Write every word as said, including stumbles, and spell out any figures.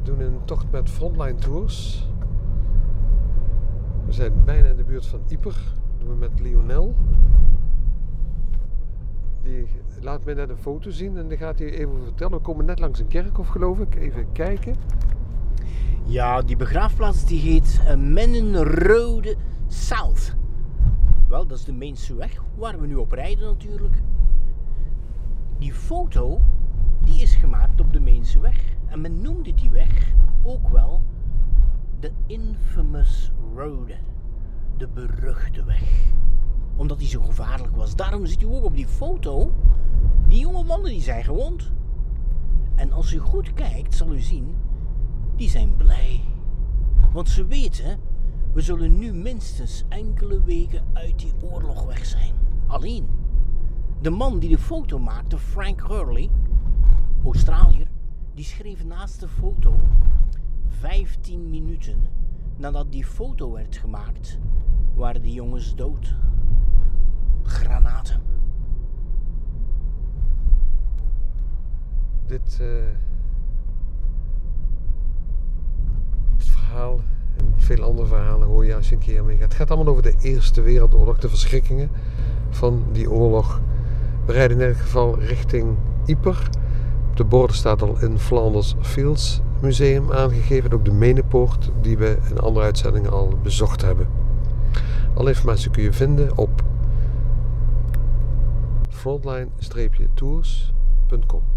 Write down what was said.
doen een tocht met Frontline Tours. We zijn bijna in de buurt van Yper. Dat doen we met Lionel. Die laat mij net een foto zien en dan gaat hij even vertellen. We komen net langs een kerkhof, geloof ik. Even kijken. Ja, die begraafplaats die heet uh, Menenrode South. Wel, dat is de Mainse weg waar we nu op rijden natuurlijk. Die foto die is gemaakt op de Mainse weg. En men noemde die weg ook wel de Infamous Road. De beruchte weg. Omdat die zo gevaarlijk was. Daarom ziet u ook op die foto die jonge mannen die zijn gewond. En als u goed kijkt zal u zien, die zijn blij. Want ze weten, we zullen nu minstens enkele weken uit die oorlog weg zijn. Alleen, de man die de foto maakte, Frank Hurley, Australiër, die schreef naast de foto vijftien minuten nadat die foto werd gemaakt, waren die jongens dood. Granaten. Dit, uh, dit verhaal en veel andere verhalen hoor je als je een keer mee gaat. Het gaat allemaal over de Eerste Wereldoorlog, de verschrikkingen van die oorlog. We rijden in elk geval richting Yper. Op de borden staat al in Flanders Fields Museum aangegeven. Ook de Menepoort die we in andere uitzendingen al bezocht hebben. Alle informatie kun je vinden op frontline tours punt com.